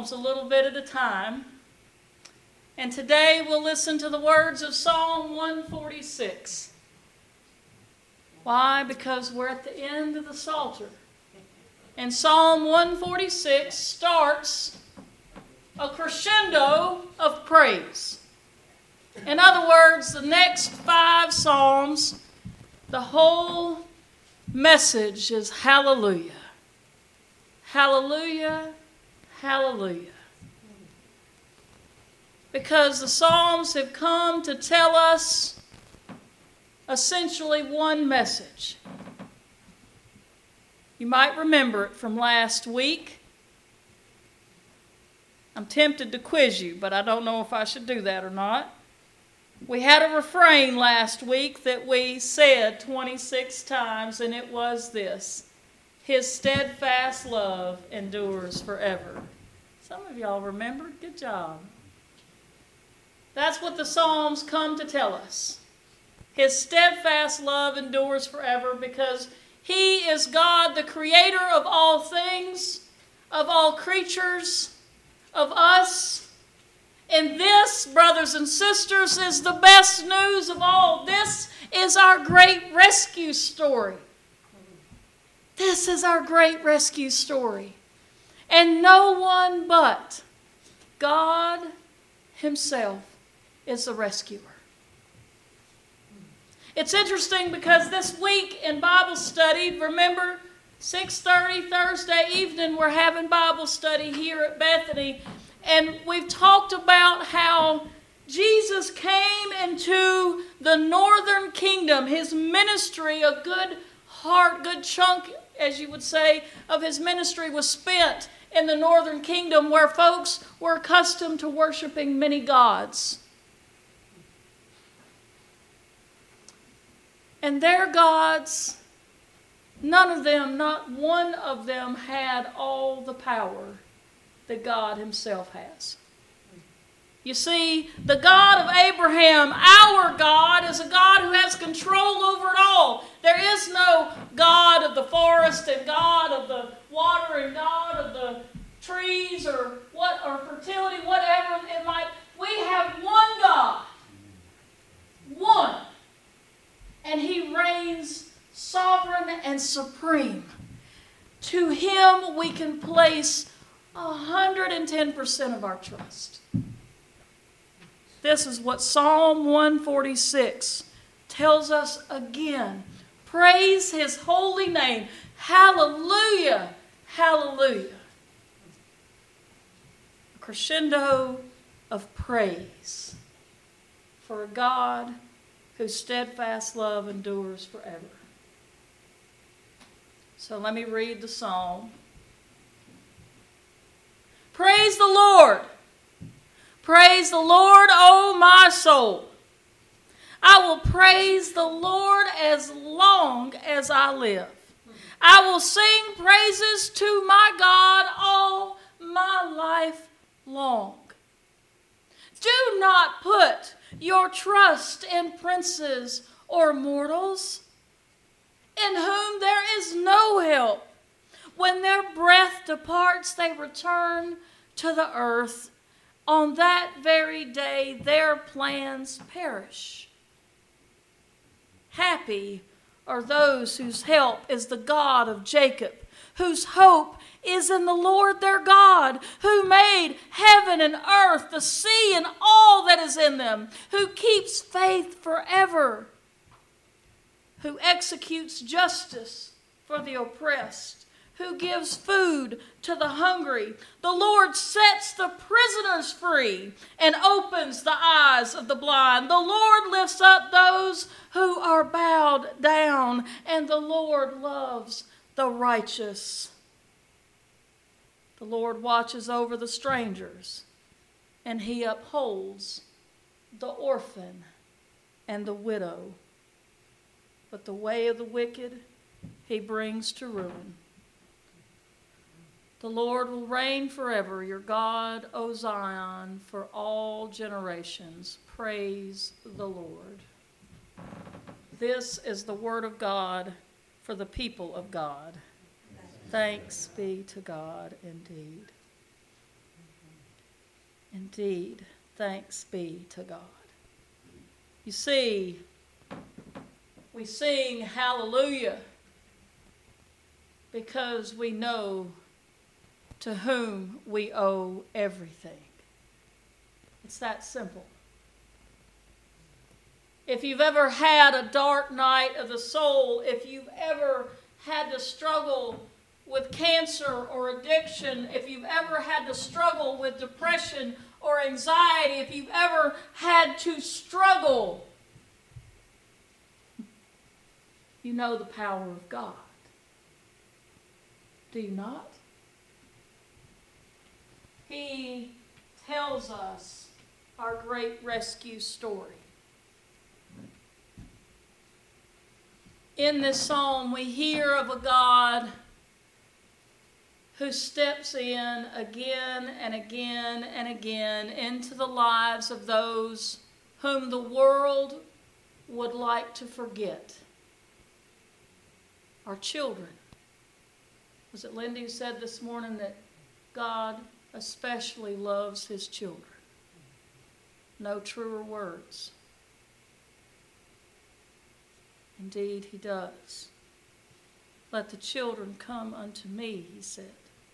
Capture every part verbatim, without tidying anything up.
Psalms a little bit at a time. And today we'll listen to the words of Psalm one forty-six. Why? Because we're at the end of the Psalter. And Psalm one forty-six starts a crescendo of praise. In other words, the next five Psalms, the whole message is hallelujah. Hallelujah, hallelujah. Because the Psalms have come to tell us essentially one message. You might remember it from last week. I'm tempted to quiz you, but I don't know if I should do that or not. We had a refrain last week that we said twenty-six times, and it was this: His steadfast love endures forever. Some of y'all remembered. Good job. That's what the Psalms come to tell us. His steadfast love endures forever because He is God, the creator of all things, of all creatures, of us. And this, brothers and sisters, is the best news of all. This is our great rescue story. This is our great rescue story. And no one but God Himself is the rescuer. It's interesting because this week in Bible study, remember, six thirty Thursday evening, we're having Bible study here at Bethany. And we've talked about how Jesus came into the northern kingdom. His ministry, a good heart, good chunk, as you would say, of His ministry was spent in the northern kingdom where folks were accustomed to worshiping many gods. And their gods, none of them, not one of them, had all the power that God Himself has. You see, the God of Abraham, our God, is a God who has control over it all. There is no God of the forest and God of the water and God of the trees or what or fertility, whatever it might. We have one God. One. And He reigns sovereign and supreme. To Him we can place one hundred ten percent of our trust. This is what Psalm one forty-six tells us again. Praise His holy name. Hallelujah, hallelujah. A crescendo of praise for a God whose steadfast love endures forever. So let me read the psalm. Praise the Lord. Praise the Lord, O my soul. I will praise the Lord as long as I live. I will sing praises to my God all my life long. Do not put your trust in princes or mortals, in whom there is no help. When their breath departs, they return to the earth. On that very day, their plans perish. Happy are those whose help is the God of Jacob, whose hope is in the Lord their God, who made heaven and earth, the sea and all that is in them, who keeps faith forever, who executes justice for the oppressed, who gives food to the hungry. The Lord sets the prisoners free and opens the eyes of the blind. The Lord lifts up those who are bowed down, and the Lord loves the righteous. The Lord watches over the strangers, and He upholds the orphan and the widow. But the way of the wicked He brings to ruin. The Lord will reign forever, your God, O Zion, for all generations. Praise the Lord. This is the word of God for the people of God. Thanks be to God indeed. Indeed, thanks be to God. You see, we sing hallelujah because we know to whom we owe everything. It's that simple. If you've ever had a dark night of the soul, if you've ever had to struggle with cancer or addiction, if you've ever had to struggle with depression or anxiety, if you've ever had to struggle, you know the power of God. Do you not? He tells us our great rescue story. In this psalm, we hear of a God who steps in again and again and again into the lives of those whom the world would like to forget. Our children. Was it Lindy who said this morning that God especially loves his children? No truer words. Indeed, he does. Let the children come unto me, he said.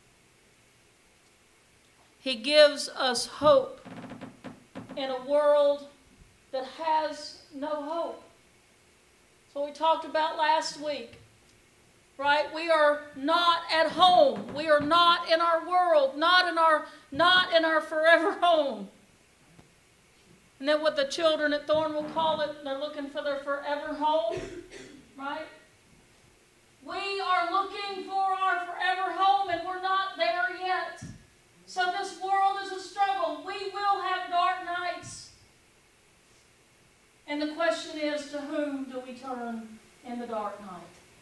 He gives us hope in a world that has no hope. That's what we talked about last week. Right? We are not at home. We are not in our world, not in our, not in our forever home. Isn't that what the children at Thorn will call it? They're looking for their forever home, right? We are looking for our forever home, and we're not there yet. So this world is a struggle. We will have dark nights. And the question is, to whom do we turn in the dark night?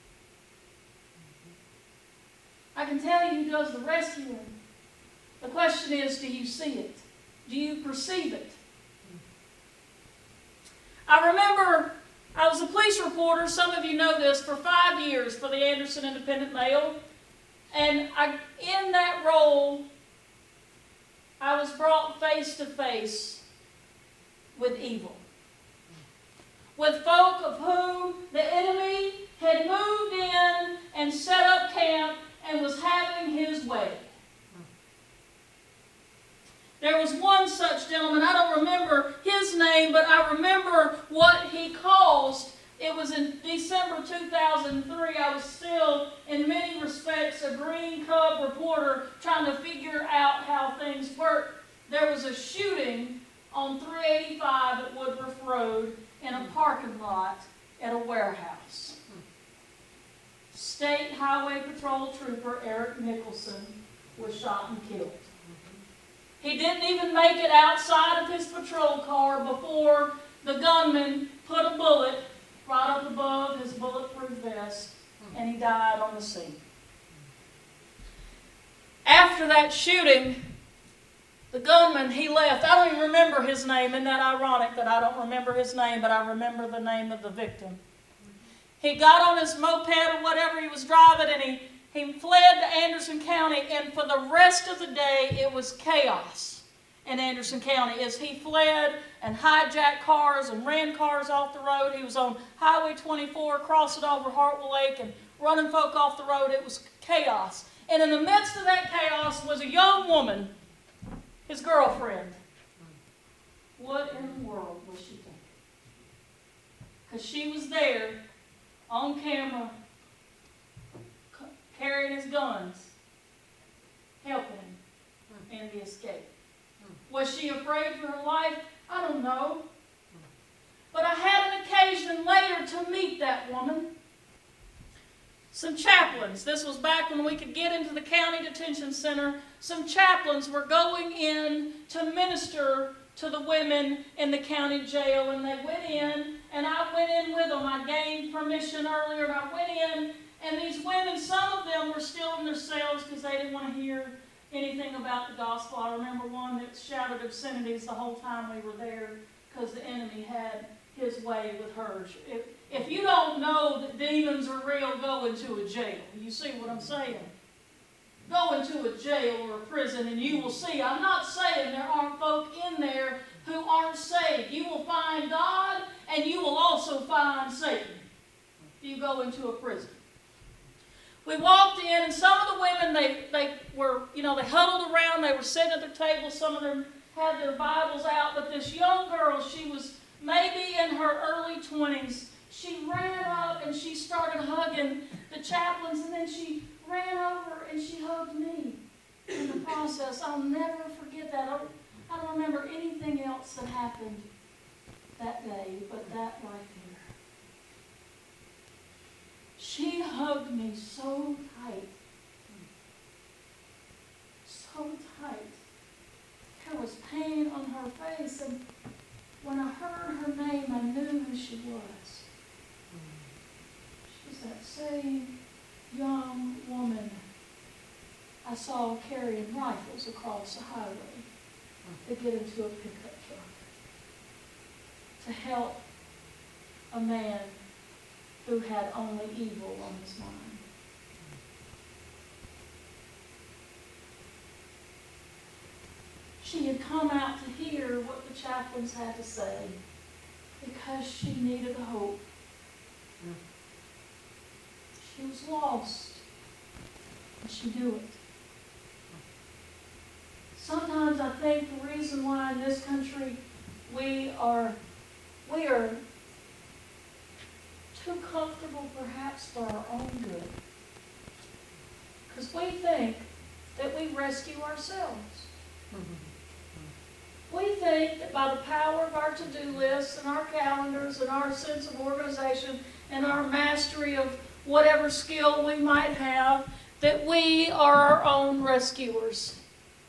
I can tell you who does the rescuing. The question is, do you see it? Do you perceive it? I remember I was a police reporter, some of you know this, for five years for the Anderson Independent Mail. And I, in that role, I was brought face to face with evil. With folk of whom the enemy had moved in and set up camp and was having his way. There was one such gentleman, I don't remember his name, but I remember what he caused. It was in December two thousand three. I was still, in many respects, a green cub reporter trying to figure out how things work. There was a shooting on three eighty-five at Woodruff Road in a parking lot at a warehouse. State Highway Patrol Trooper Eric Nicholson was shot and killed. He didn't even make it outside of his patrol car before the gunman put a bullet right up above his bulletproof vest, and he died on the scene. After that shooting, the gunman, he left. I don't even remember his name. Isn't that ironic that I don't remember his name, but I remember the name of the victim? He got on his moped or whatever he was driving, and he He fled to Anderson County, and for the rest of the day, it was chaos in Anderson County as he fled and hijacked cars and ran cars off the road. He was on Highway twenty-four, crossing over Hartwell Lake and running folk off the road. It was chaos. And in the midst of that chaos was a young woman, his girlfriend. What in the world was she thinking? Because she was there on camera, carrying his guns, helping him in the escape. Was she afraid for her life? I don't know. But I had an occasion later to meet that woman. Some chaplains, this was back when we could get into the county detention center, some chaplains were going in to minister to the women in the county jail, and they went in, and I went in with them. I gained permission earlier, and I went in. And these women, some of them were still in their cells because they didn't want to hear anything about the gospel. I remember one that shouted obscenities the whole time we were there because the enemy had his way with hers. If, if you don't know that demons are real, go into a jail. You see what I'm saying? Go into a jail or a prison and you will see. I'm not saying there aren't folk in there who aren't saved. You will find God and you will also find Satan if you go into a prison. We walked in and some of the women, they, they were, you know, they huddled around. They were sitting at their table. Some of them had their Bibles out. But this young girl, she was maybe in her early twenties. She ran up and she started hugging the chaplains, and then she ran over and she hugged me in the process. I'll never forget that. I don't, I don't remember anything else that happened that day but that right there. She hugged me so tight. So tight. There was pain on her face, and when I heard her name, I knew who she was. She was that same young woman I saw carrying rifles across a highway to get into a pickup truck to help a man who had only evil on his mind. She had come out to hear what the chaplains had to say because she needed a hope. She was lost, and she knew it. Sometimes I think the reason why in this country we are we are too comfortable perhaps for our own good. Because we think that we rescue ourselves. We think that by the power of our to-do lists and our calendars and our sense of organization and our mastery of whatever skill we might have, that we are our own rescuers.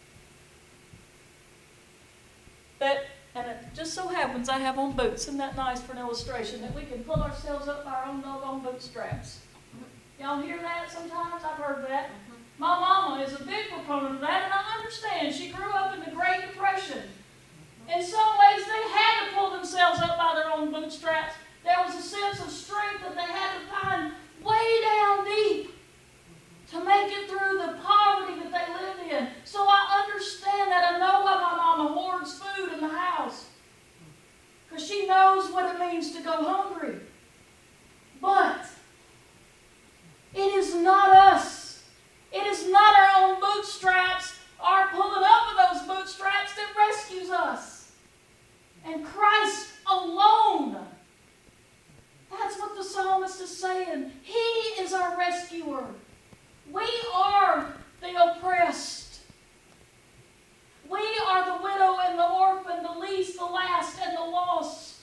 That, and it just so happens I have on boots. Isn't that nice for an illustration? That we can pull ourselves up by our own doggone bootstraps. Y'all hear that sometimes? I've heard that. My mama is a big proponent of that, and I understand. She grew up in the Great Depression. In some ways, they had to pull themselves up by their own bootstraps. There was a sense of strength that they had to find way down deep to make it through the poverty that they lived in. So I understand that. I know why my mama hoards food in the house. Because she knows what it means to go hungry. But it is not us. It is not our own bootstraps, our pulling up of those bootstraps that rescues us. And Christ alone. That's what the psalmist is saying. He is our rescuer. We are the oppressed. We are the widow and the orphan, the least, the last, and the lost.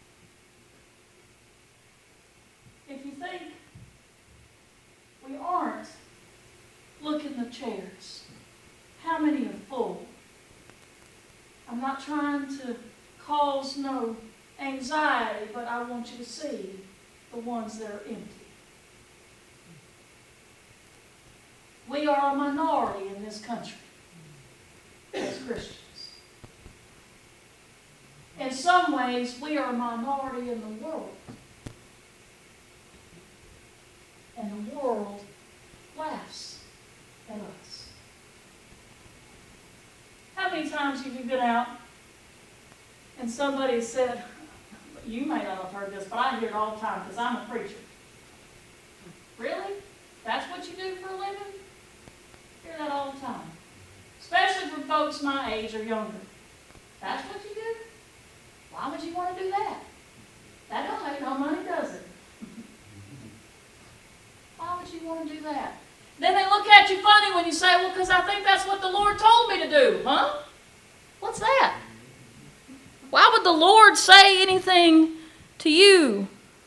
If you think we aren't, look in the chairs. How many are full? I'm not trying to cause no anxiety, but I want you to see the ones that are empty. We are a minority in this country as Christians. In some ways, we are a minority in the world. And the world laughs at us. How many times have you been out and somebody said, you may not have heard this, but I hear it all the time because I'm a preacher. Really? That's what you do for a living? I hear that all the time. Especially from folks my age or younger. That's what you do? Why would you want to do that? That don't make no money, does it? Why would you want to do that? Then they look at you funny when you say, well, because I think that's what the Lord told me to do. Huh? What's that? Why would the Lord say anything to you?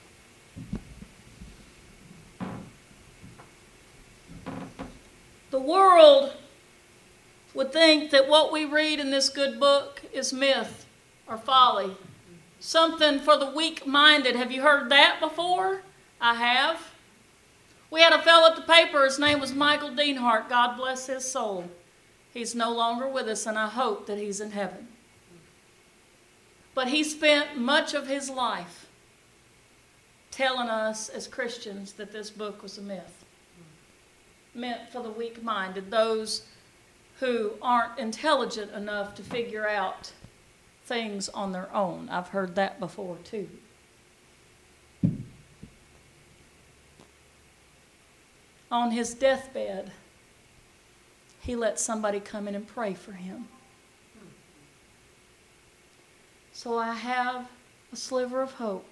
The world would think that what we read in this good book is myth or folly. Something for the weak-minded. Have you heard that before? I have. We had a fellow at the paper. His name was Michael Deanhart. God bless his soul. He's no longer with us, and I hope that he's in heaven. But he spent much of his life telling us as Christians that this book was a myth. meant for the weak-minded, those who aren't intelligent enough to figure out things on their own. I've heard that before too. On his deathbed, he let somebody come in and pray for him. So I have a sliver of hope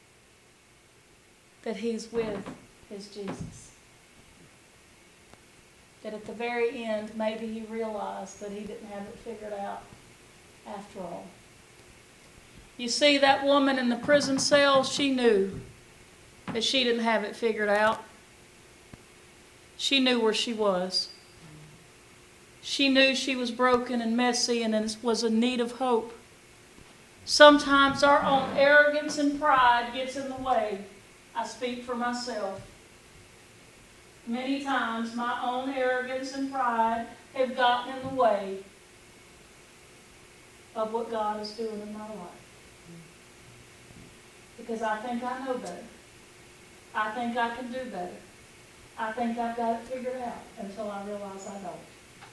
that he's with his Jesus. That at the very end, maybe he realized that he didn't have it figured out after all. You see, that woman in the prison cell, she knew that she didn't have it figured out. She knew where she was. She knew she was broken and messy and was in need of hope. Sometimes our own arrogance and pride gets in the way. I speak for myself. Many times my own arrogance and pride have gotten in the way of what God is doing in my life. Because I think I know better. I think I can do better. I think I've got it figured out until I realize I don't.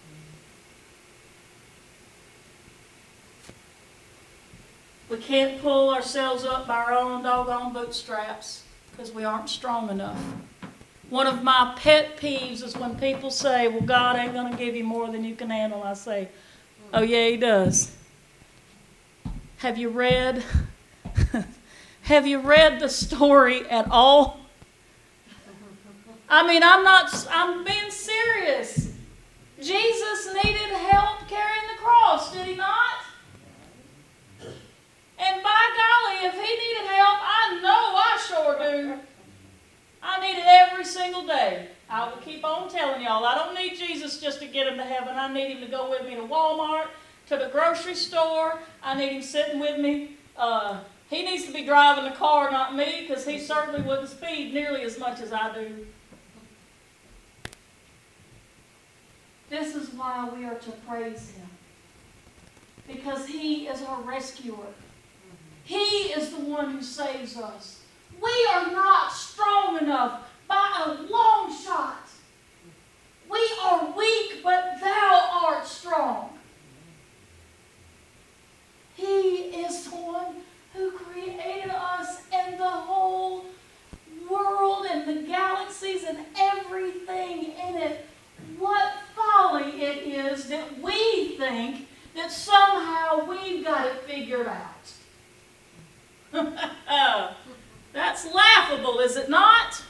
We can't pull ourselves up by our own doggone bootstraps because we aren't strong enough. One of my pet peeves is when people say, well, God ain't going to give you more than you can handle. I say, oh, yeah, he does. Have you read, have you read the story at all? I mean, I'm not, I'm being serious. Jesus needed help carrying the cross, did he not? And by golly, if he needed help, I know I sure do. I need it every single day. I will keep on telling y'all, I don't need Jesus just to get him to heaven. I need him to go with me to Walmart, to the grocery store. I need him sitting with me. Uh, he needs to be driving the car, not me, because he certainly wouldn't speed nearly as much as I do. This is why we are to praise him. Because he is our rescuer. He is the one who saves us. We are not strong enough by a long shot. We are weak, but thou art strong. He is the one who created us and the whole world and the galaxies and everything in it. What folly it is that we think that somehow we've got it figured out. That's laughable, is it not?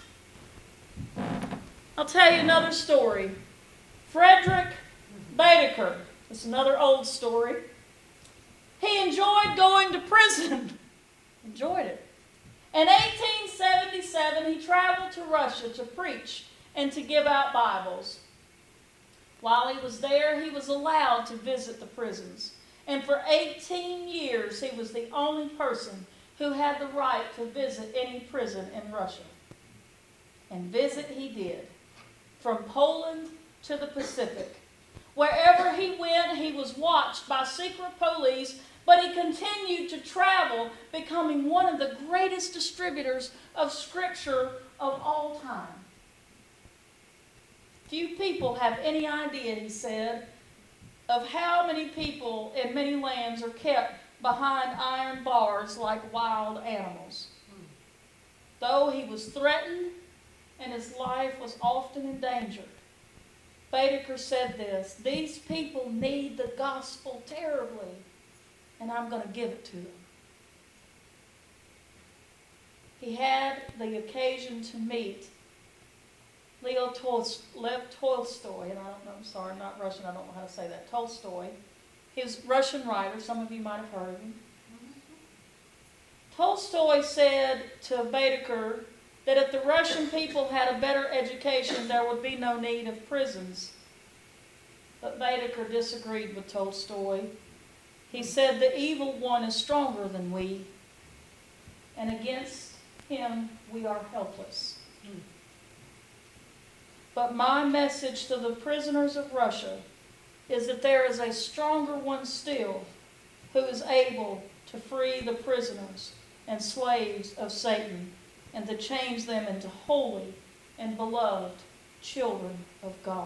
I'll tell you another story. Frederick Baedeker. It's another old story. He enjoyed going to prison. Enjoyed it. In eighteen seventy-seven, he traveled to Russia to preach and to give out Bibles. While he was there, he was allowed to visit the prisons. And for eighteen years, he was the only person who had the right to visit any prison in Russia. And visit he did, from Poland to the Pacific. Wherever he went, he was watched by secret police, but he continued to travel, becoming one of the greatest distributors of Scripture of all time. Few people have any idea, he said, of how many people in many lands are kept behind iron bars like wild animals. Though he was threatened and his life was often endangered, Baedeker said this, these people need the gospel terribly, and I'm going to give it to them. He had the occasion to meet Leo Lev Tolstoy, and I don't know, I'm sorry, I'm not Russian, I don't know how to say that, Tolstoy. He was a Russian writer, some of you might have heard of him. Tolstoy said to Baedeker that if the Russian people had a better education, there would be no need of prisons. But Baedeker disagreed with Tolstoy. He said the evil one is stronger than we, and against him we are helpless. But my message to the prisoners of Russia is that there is a stronger one still who is able to free the prisoners and slaves of Satan and to change them into holy and beloved children of God.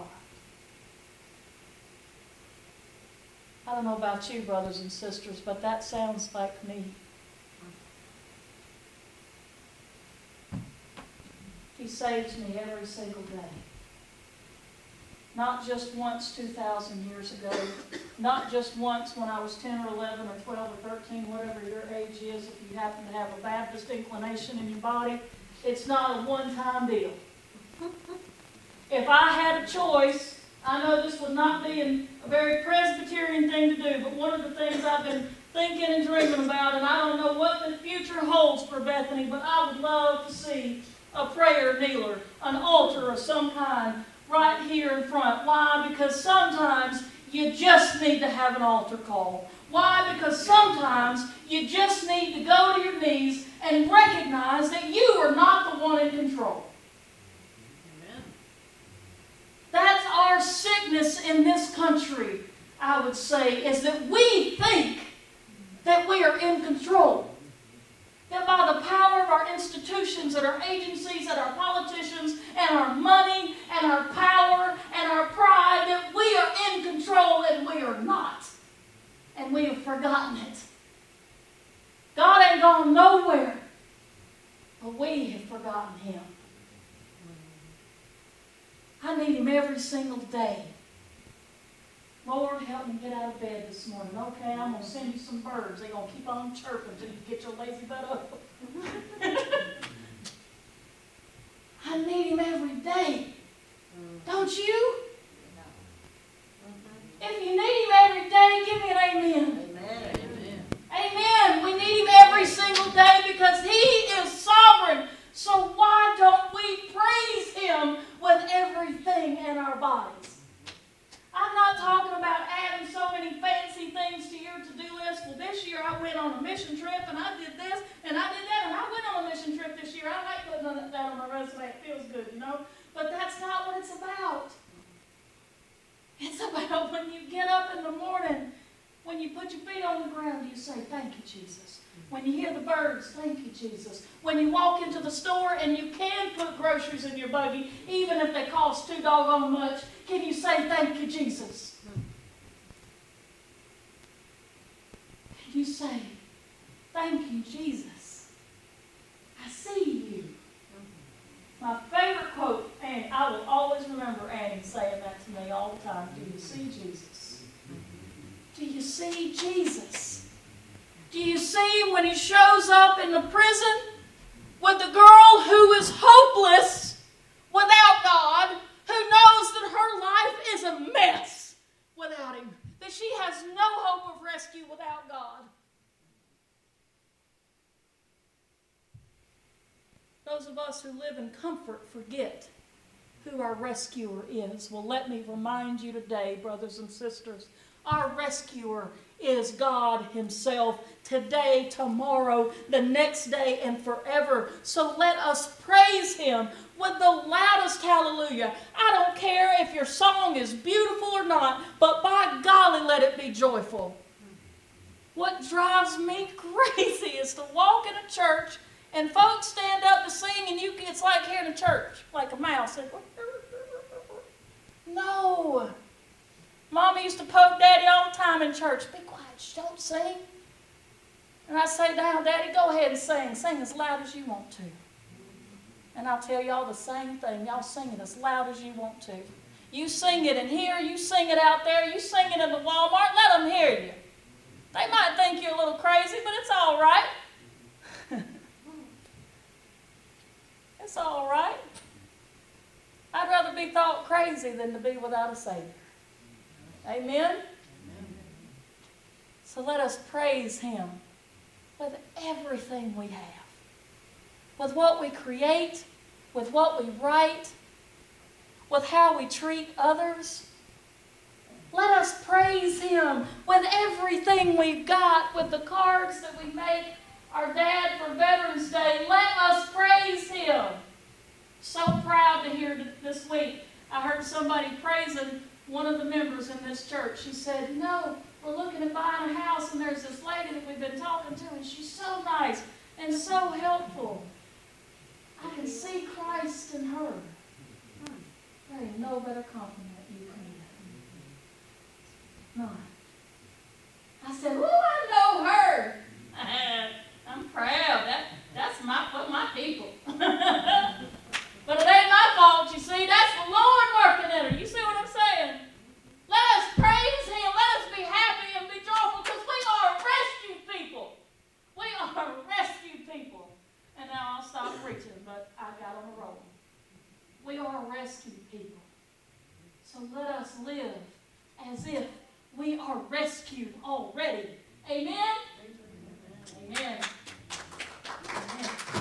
I don't know about you, brothers and sisters, but that sounds like me. He saves me every single day. Not just once two thousand years ago. Not just once when I was ten or eleven or twelve or thirteen, whatever your age is, if you happen to have a Baptist inclination in your body. It's not a one-time deal. If I had a choice, I know this would not be a very Presbyterian thing to do, but one of the things I've been thinking and dreaming about, and I don't know what the future holds for Bethany, but I would love to see a prayer kneeler, an altar of some kind, right here in front. Why? Because sometimes you just need to have an altar call. Why? Because sometimes you just need to go to your knees and recognize that you are not the one in control. Amen. That's our sickness in this country, I would say, is that we think that we are in control. That by the power of our institutions and our agencies and our politicians and our money and our power and our pride, that we are in control, and we are not. And we have forgotten it. God ain't gone nowhere, but we have forgotten Him. I need Him every single day. Lord, help me get out of bed this morning. Okay, I'm going to send you some birds. They're going to keep on chirping until you get your lazy butt up. I need Him every day. Don't you? If you need Him every day, give me an amen. Amen. Amen. Amen. We need Him every single day because He is sovereign. So why don't we praise Him with everything in our bodies? I'm not talking about adding so many fancy things to your to-do list. Well, this year I went on a mission trip, and I did this, and I did that, and I went on a mission trip this year. I like putting that on my resume. It feels good, you know? But that's not what it's about. It's about when you get up in the morning, when you put your feet on the ground, you say, thank you, Jesus. When you hear the birds, thank you, Jesus. When you walk into the store and you can put groceries in your buggy, even if they cost too doggone much, can you say, thank you, Jesus? Can you say, thank you, Jesus? I see you. My favorite quote, and I will always remember Annie saying that to me all the time, do you see Jesus? Do you see Jesus? Do you see him when he shows up in the prison with the girl who is hopeless without God, who knows that her life is a mess without him, that she has no hope of rescue without God? Those of us who live in comfort forget who our rescuer is. Well, let me remind you today, brothers and sisters, our rescuer is God Himself, today, tomorrow, the next day, and forever. So let us praise Him with the loudest hallelujah. I don't care if your song is beautiful or not, but by golly, let it be joyful. What drives me crazy is to walk in a church and folks stand up to sing, and you it's like hearing a church, like a mouse. No. Mama used to poke Daddy all the time in church. Be quiet, shh, don't sing. And I say, now, Daddy, go ahead and sing. Sing as loud as you want to. And I'll tell y'all the same thing. Y'all sing it as loud as you want to. You sing it in here, you sing it out there, you sing it in the Walmart, let them hear you. They might think you're a little crazy, but it's all right. It's all right. I'd rather be thought crazy than to be without a Savior. Amen? Amen? So let us praise Him with everything we have. With what we create, with what we write, with how we treat others. Let us praise Him with everything we've got, with the cards that we make our dad for Veterans Day. Let us praise Him. So proud to hear this week. I heard somebody praising one of the members in this church. She said, you know, we're looking at buying a house, and there's this lady that we've been talking to, and she's so nice and so helpful. I can see Christ in her. There ain't no better compliment you can get. None. I said, oh, I know her. I'm proud. That, that's my, my people. But it ain't my fault, you see. That's the Lord working in her. You see what I'm saying? Let us praise Him. Let us be happy and be joyful because we are rescued people. We are rescued people. And now I'll stop preaching, but I got on the roll. We are rescued people. So let us live as if we are rescued already. Amen? Amen. Amen.